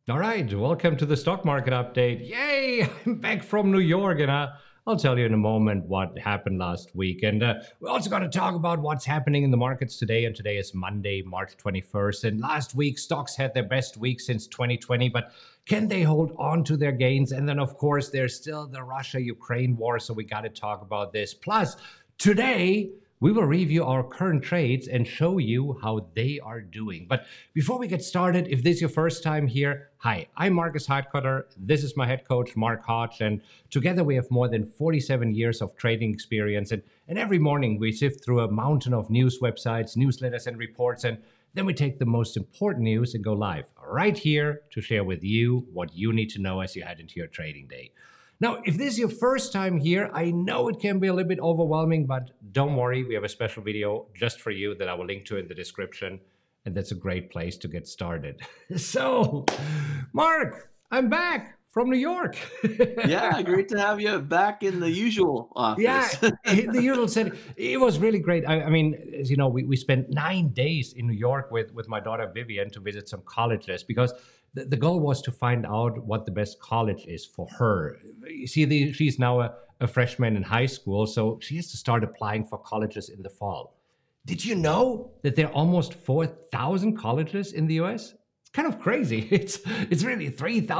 All right, welcome to the stock market update. Yay! I'm back from New York, and I'll tell you in a moment what happened last week. And we're also going to talk about what's happening in the markets today. And today is Monday, March 21st. And last week, stocks had their best week since 2020. But can they hold on to their gains? And then, of course, there's still the Russia-Ukraine war. So we got to talk about this. Plus, today, we will review our current trades and show you how they are doing. But before we get started, if this is your first time here, hi, I'm Marcus Heitkotter. This is my head coach, Mark Hodge, and together we have more than 47 years of trading experience. And every morning we sift through a mountain of news websites, newsletters, and reports, and then we take the most important news and go live right here to share with you what you need to know as you head into your trading day. Now, if this is your first time here, I know it can be a little bit overwhelming, but don't worry, we have a special video just for you that I will link to in the description, and that's a great place to get started. So, Mark, I'm back from New York. Yeah, great to have you back in the usual Yeah, office. the usual said it was really great. I mean, as you know, we spent 9 days in New York with my daughter Vivian to visit some colleges because the goal was to find out what the best college is for her. You see, she's now a freshman in high school, so she has to start applying for colleges in the fall. Did you know that there are almost 4,000 colleges in the US? It's kind of crazy. It's really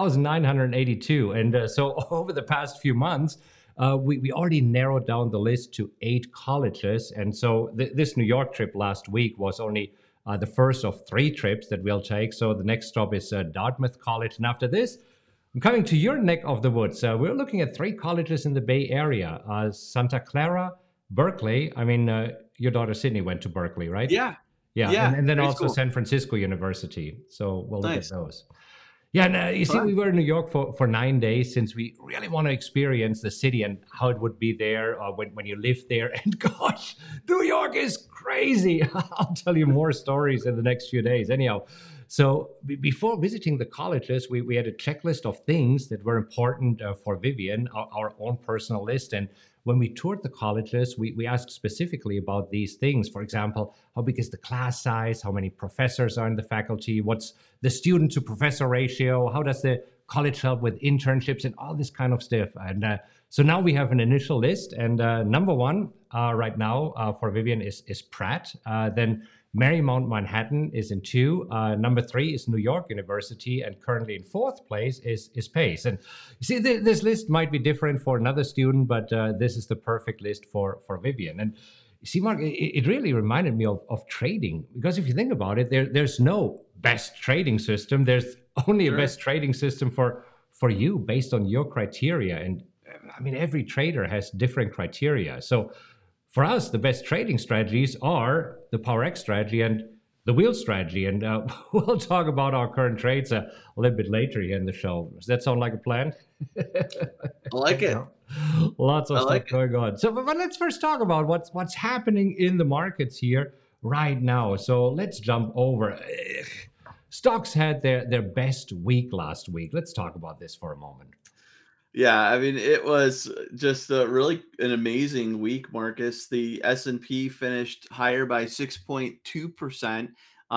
3,982. And so over the past few months, we already narrowed down the list to 8 colleges. And so this New York trip last week was only the first of 3 trips that we'll take. So the next stop is Dartmouth College. And after this, I'm coming to your neck of the woods. We're looking at 3 colleges in the Bay Area, Santa Clara, Berkeley. I mean, your daughter Sydney went to Berkeley, right? Yeah, Yeah, yeah, and then great also school. San Francisco University. So we'll look at Nice. those. Yeah, and you see, Fun. we were in New York for 9 days since we really want to experience the city and how it would be there when you live there. And gosh, New York is crazy. I'll tell you more stories in the next few days. Anyhow, so before visiting the colleges, we had a checklist of things that were important for Vivian, our own personal list. And when we toured the colleges, we asked specifically about these things. For example, how big is the class size? How many professors are in the faculty? What's the student to professor ratio? How does the college help with internships and all this kind of stuff? And so now we have an initial list. And number one right now for Vivian is Pratt. Then Marymount Manhattan is in 2. Number 3 is New York University, and currently in 4th place is Pace. And you see, this list might be different for another student, but this is the perfect list for Vivian. And you see, Mark, it really reminded me of trading because if you think about it, there's no best trading system. There's only a Sure. best trading system for you based on your criteria. And I mean, every trader has different criteria. So for us, the best trading strategies are the PowerX strategy and the wheel strategy. And we'll talk about our current trades a little bit later here in the show. Does that sound like a plan? I like it. Lots of I stuff like it. going on. So, but let's first talk about what's happening in the markets here right now. So let's jump over. Stocks had their best week last week. Let's talk about this for a moment. Yeah, I mean, it was just really an amazing week, Marcus. The S&P finished higher by 6.2%.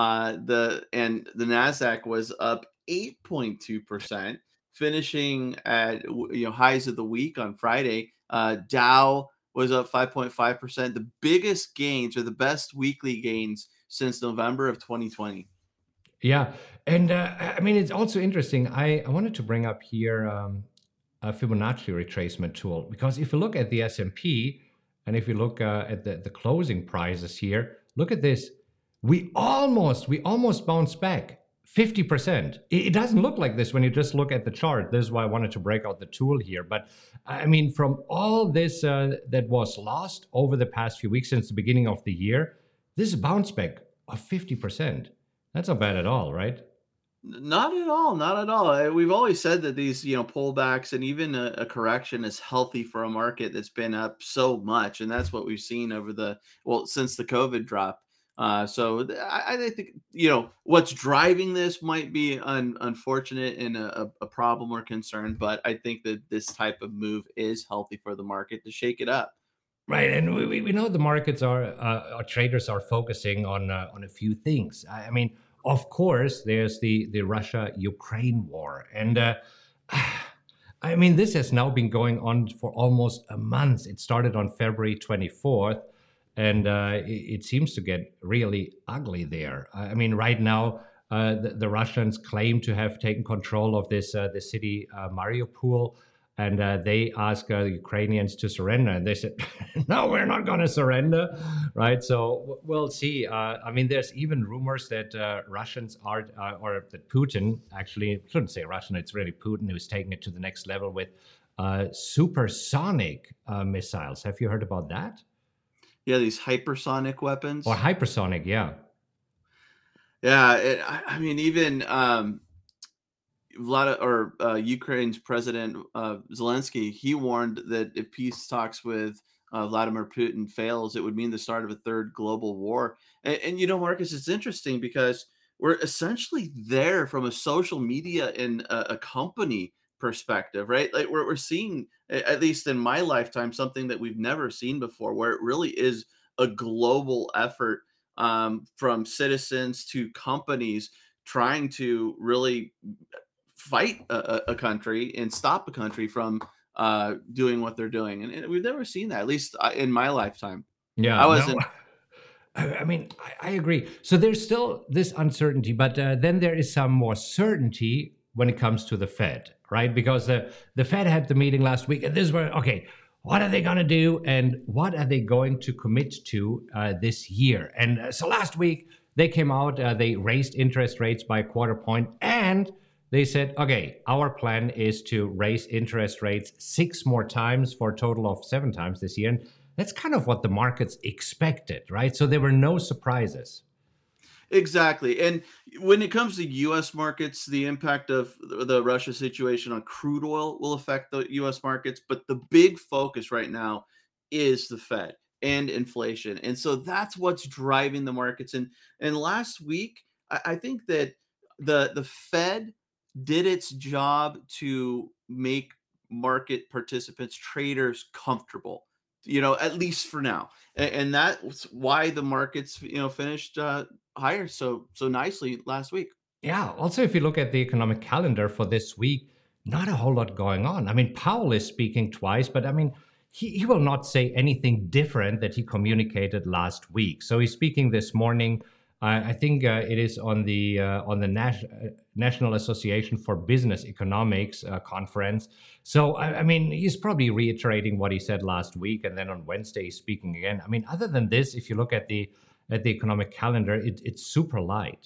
The Nasdaq was up 8.2%, finishing at highs of the week on Friday. Dow was up 5.5%, the biggest gains or the best weekly gains since November of 2020. Yeah, and I mean it's also interesting. I wanted to bring up here a Fibonacci retracement tool because if you look at the S&P and if you look at the closing prices here, look at this. We almost bounced back 50%. It doesn't look like this when you just look at the chart. This is why I wanted to break out the tool here. But I mean, from all this that was lost over the past few weeks since the beginning of the year, this is a bounce back of 50%. That's not bad at all, right? Not at all, not at all. We've always said that these, pullbacks and even a correction is healthy for a market that's been up so much, and that's what we've seen over since the COVID drop. I think what's driving this might be unfortunate and a problem or concern, but I think that this type of move is healthy for the market to shake it up. Right, and we know the markets are our traders are focusing on a few things. I mean, of course, there's the Russia-Ukraine war. And I mean, this has now been going on for almost a month. It started on February 24th, and it seems to get really ugly there. I mean, right now, the Russians claim to have taken control of this the city Mariupol, and they ask the Ukrainians to surrender, and they said, "No, we're not going to surrender." Right? So we'll see. I mean, there's even rumors that Russians are, or that Putin actually shouldn't say Russian. It's really Putin who's taking it to the next level with supersonic missiles. Have you heard about that? Yeah, these hypersonic weapons. Or hypersonic, yeah. Yeah, I mean, even Ukraine's president Zelensky, he warned that if peace talks with Vladimir Putin fails, it would mean the start of a third global war. And Marcus, it's interesting because we're essentially there from a social media and a company perspective, right? Like we're seeing, at least in my lifetime, something that we've never seen before, where it really is a global effort from citizens to companies trying to really fight a country and stop a country from doing what they're doing. And we've never seen that, at least in my lifetime. Yeah, I wasn't. I mean, I agree. So there's still this uncertainty, but then there is some more certainty when it comes to the Fed, right? Because the Fed had the meeting last week, and this is where, okay, what are they going to do, and what are they going to commit to this year? And so last week, they came out, they raised interest rates by a quarter point, and they said, okay, our plan is to raise interest rates 6 more times for a total of 7 times this year. And that's kind of what the markets expected, right? So there were no surprises. Exactly. And when it comes to U.S. markets, the impact of the Russia situation on crude oil will affect the U.S. markets. But the big focus right now is the Fed and inflation. And so that's what's driving the markets. And last week, I think that the Fed did its job to make market participants, traders, comfortable, at least for now. And that's why the markets, finished higher so nicely last week. Yeah. Also, if you look at the economic calendar for this week, not a whole lot going on. I mean, Powell is speaking twice, but I mean, he will not say anything different that he communicated last week. So he's speaking this morning. I think it is on the National Association for Business Economics conference. So, I mean, he's probably reiterating what he said last week, and then on Wednesday he's speaking again. I mean, other than this, if you look at the economic calendar, it's super light.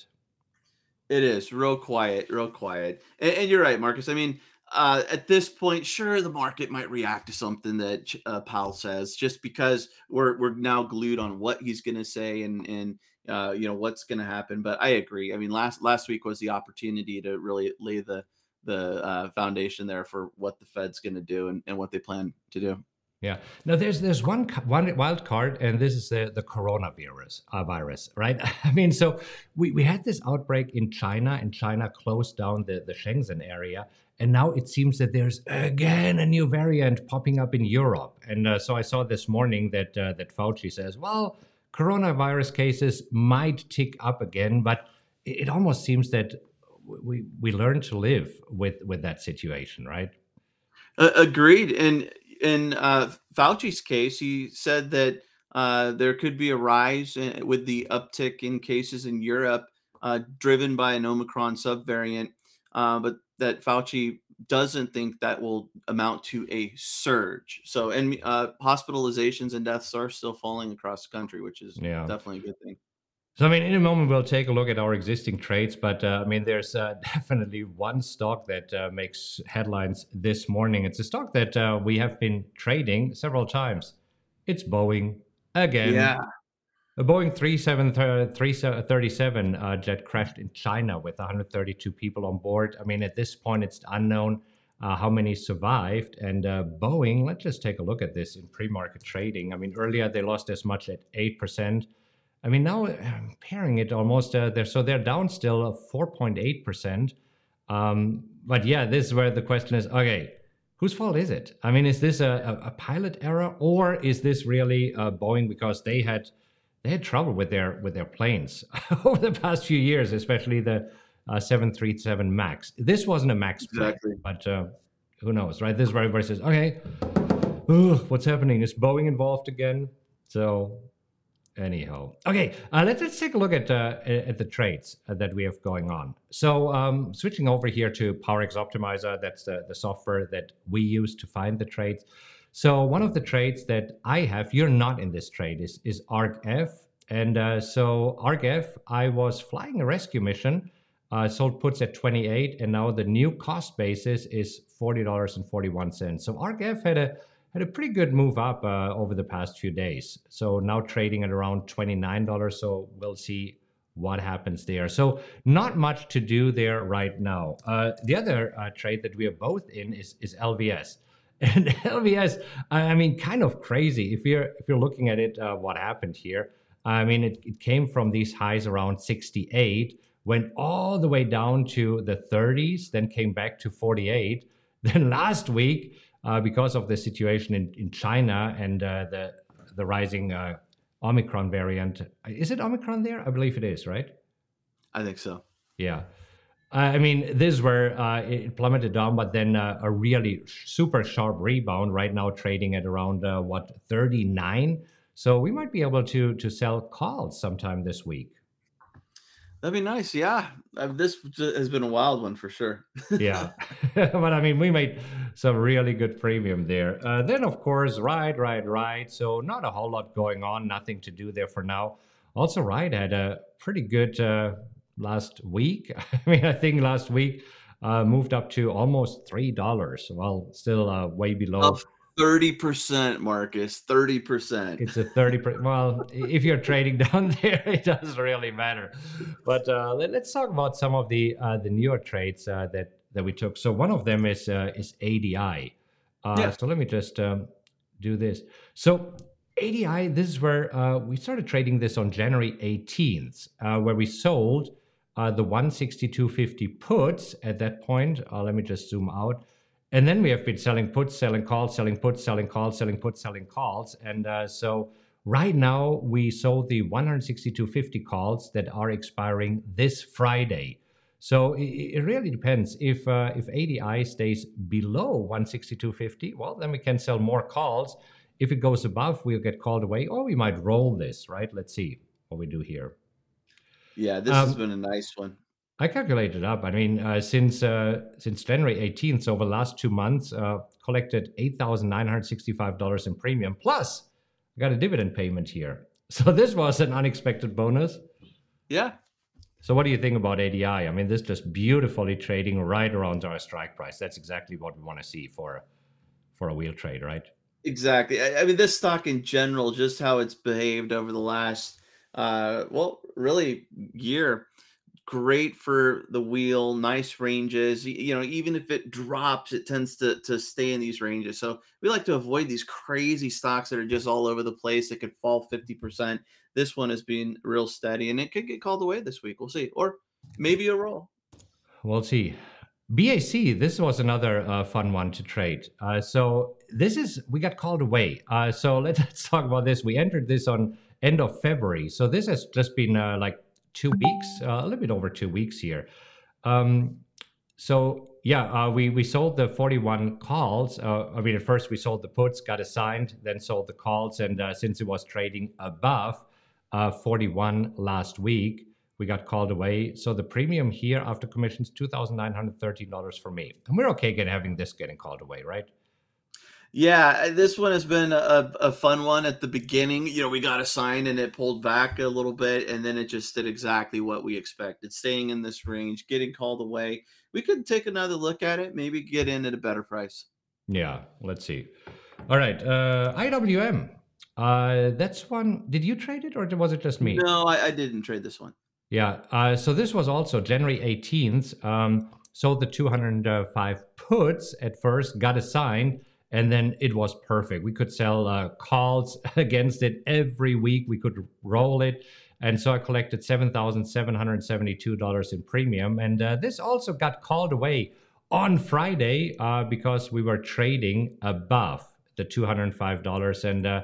It is real quiet, real quiet. And you're right, Marcus. I mean, at this point, sure, the market might react to something that Powell says, just because we're now glued on what he's going to say and what's going to happen. But I agree. I mean, last week was the opportunity to really lay the foundation there for what the Fed's going to do and what they plan to do. Yeah. Now, there's one wild card, and this is the coronavirus virus, right? I mean, so we had this outbreak in China, and China closed down the Shenzhen area, and now it seems that there's again a new variant popping up in Europe. And so I saw this morning that Fauci says, well, coronavirus cases might tick up again, but it almost seems that we learn to live with that situation, right? Agreed. And in Fauci's case, he said that there could be a rise with the uptick in cases in Europe, driven by an Omicron subvariant, but that Fauci doesn't think that will amount to a surge. So, and hospitalizations and deaths are still falling across the country, which is definitely a good thing. So, I mean, in a moment, we'll take a look at our existing trades, but I mean, there's definitely one stock that makes headlines this morning. It's a stock that we have been trading several times. It's Boeing again. Yeah. A Boeing 337 jet crashed in China with 132 people on board. I mean, at this point, it's unknown how many survived. And Boeing, let's just take a look at this in pre-market trading. I mean, earlier they lost as much as 8%. I mean, now pairing it almost, they're down still 4.8%. But yeah, this is where the question is, okay, whose fault is it? I mean, is this a pilot error, or is this really Boeing because they had they had trouble with their planes over the past few years, especially the 737 Max. This wasn't a Max plane, Exactly. but who knows, right? This is where everybody says, okay, ugh, what's happening? Is Boeing involved again? So anyhow, okay, let's take a look at the trades that we have going on. So switching over here to PowerX Optimizer, that's the software that we use to find the trades. So one of the trades that I have, you're not in this trade, is ArgF. And so ArgF, I was flying a rescue mission, sold puts at 28, and now the new cost basis is $40.41. So ArgF had a pretty good move up over the past few days. So now trading at around $29. So we'll see what happens there. So not much to do there right now. The other trade that we are both in is LVS. And LVS, I mean, kind of crazy. If you're looking at it, what happened here? I mean, it came from these highs around 68, went all the way down to the 30s, then came back to 48. Then last week, because of the situation in China and the rising Omicron variant. Is it Omicron there? I believe it is, right? I think so. Yeah. I mean, this is where it plummeted down, but then a really super sharp rebound right now trading at around, 39? So we might be able to sell calls sometime this week. That'd be nice. Yeah. This has been a wild one for sure. Yeah. But I mean, we made some really good premium there. Then, of course, Ride. So not a whole lot going on, nothing to do there for now. Also, Ride had a pretty good last week. I mean, I think last week moved up to almost $3. Well, still way below. Up 30%, Marcus. 30%. It's a 30%. Well, if you're trading down there, it doesn't really matter. But let's talk about some of the newer trades that we took. So one of them is ADI. So let me just do this. So ADI, this is where we started trading this on January 18th, where we sold the 162.50 puts at that point. Let me just zoom out. And then we have been selling puts, selling calls, selling puts, selling calls, selling puts, selling calls. And so right now we sold the 162.50 calls that are expiring this Friday. So it really depends. If ADI stays below 162.50, well, then we can sell more calls. If it goes above, we'll get called away, or we might roll this, right? Let's see what we do here. Yeah, this has been a nice one. I calculated up. I mean, since January 18th, so over the last 2 months, collected $8,965 in premium. Plus, I got a dividend payment here. So this was an unexpected bonus. Yeah. So what do you think about ADI? I mean, this just beautifully trading right around our strike price. That's exactly what we want to see for a wheel trade, right? Exactly. I mean, this stock in general, just how it's behaved over the last, really year. Great for the wheel, nice ranges. Even if it drops, it tends to stay in these ranges. So we like to avoid these crazy stocks that are just all over the place that could fall 50%. This one has been real steady, and it could get called away this week. We'll see. Or maybe a roll. We'll see. BAC, this was another fun one to trade. So we got called away. So let's talk about this. We entered this on end of February. So this has just been like 2 weeks, a little bit over 2 weeks here. We sold the 41 calls. At first we sold the puts, got assigned, then sold the calls. And since it was trading above 41 last week, we got called away. So the premium here after commissions, $2,913 for me. And we're okay having this getting called away, right? Yeah, this one has been a fun one at the beginning. We got assigned and it pulled back a little bit, and then it just did exactly what we expected, staying in this range, getting called away. We could take another look at it, maybe get in at a better price. Yeah, let's see. All right, IWM. That's one. Did you trade it, or was it just me? No, I didn't trade this one. Yeah, so this was also January 18th. Sold the 205 puts at first, got assigned, and then it was perfect. We could sell calls against it every week. We could roll it. And so I collected $7,772 in premium. And this also got called away on Friday because we were trading above the $205. And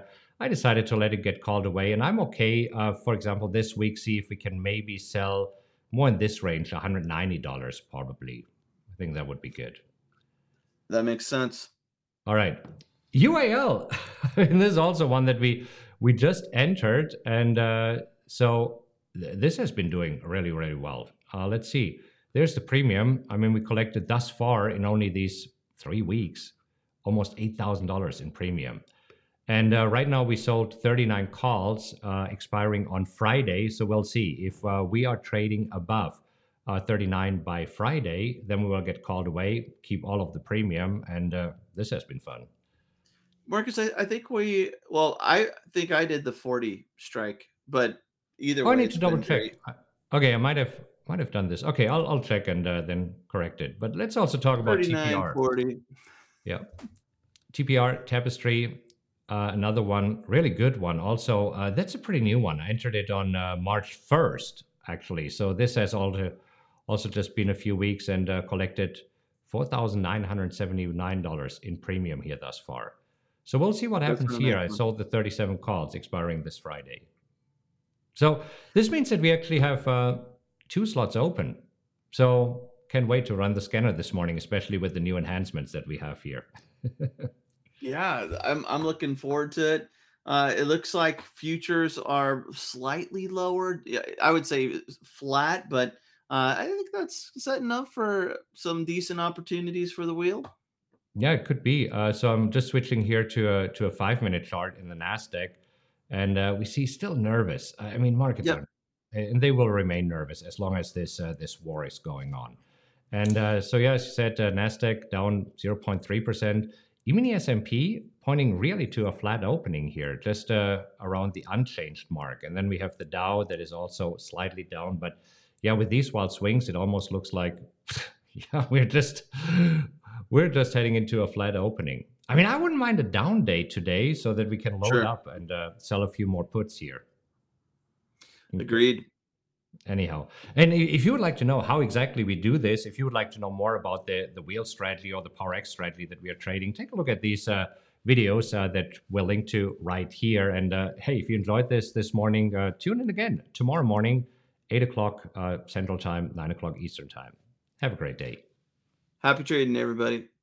I decided to let it get called away, and I'm okay. For example, this week, see if we can maybe sell more in this range, $190 probably. I think that would be good. That makes sense. All right, UAL, and this is also one that we just entered, and this has been doing really really well. Let's see. There's the premium. I mean, we collected thus far in only these 3 weeks, almost $8,000 in premium. And right now we sold 39 calls expiring on Friday. So we'll see if we are trading above 39 by Friday, then we will get called away, keep all of the premium. And this has been fun. Marcus, I think I did the 40 strike, but either Oh, I way, need to it's double been check. great. Okay, I might have done this. Okay, I'll check and then correct it. But let's also talk about 39, TPR. 40. Yeah, TPR Tapestry, another one, really good one. Also, that's a pretty new one. I entered it on March 1st, actually. So this has also just been a few weeks and collected $4,979 in premium here thus far. So we'll see what That's happens really here. nice I one. sold the 37 calls expiring this Friday. So this means that we actually have 2 slots open. So can't wait to run the scanner this morning, especially with the new enhancements that we have here. Yeah, I'm looking forward to it. It looks like futures are slightly lower. Yeah, I would say flat, but I think that's setting up for some decent opportunities for the wheel. Yeah, it could be. So I'm just switching here to a 5 minute chart in the Nasdaq, and we see still nervous. I mean, markets Yep. are, and they will remain nervous as long as this war is going on. And so yeah, as you said, Nasdaq down 0.3%. Even the S&P pointing really to a flat opening here, just around the unchanged mark. And then we have the Dow that is also slightly down, but yeah, with these wild swings, it almost looks like yeah, we're just heading into a flat opening. I mean, I wouldn't mind a down day today so that we can load Sure. up and sell a few more puts here. Agreed. Anyhow, and if you would like to know how exactly we do this, if you would like to know more about the wheel strategy or the PowerX strategy that we are trading, take a look at these videos that we'll link to right here. And hey, if you enjoyed this morning, tune in again tomorrow morning, 8 o'clock Central Time, 9 o'clock Eastern Time. Have a great day. Happy trading, everybody.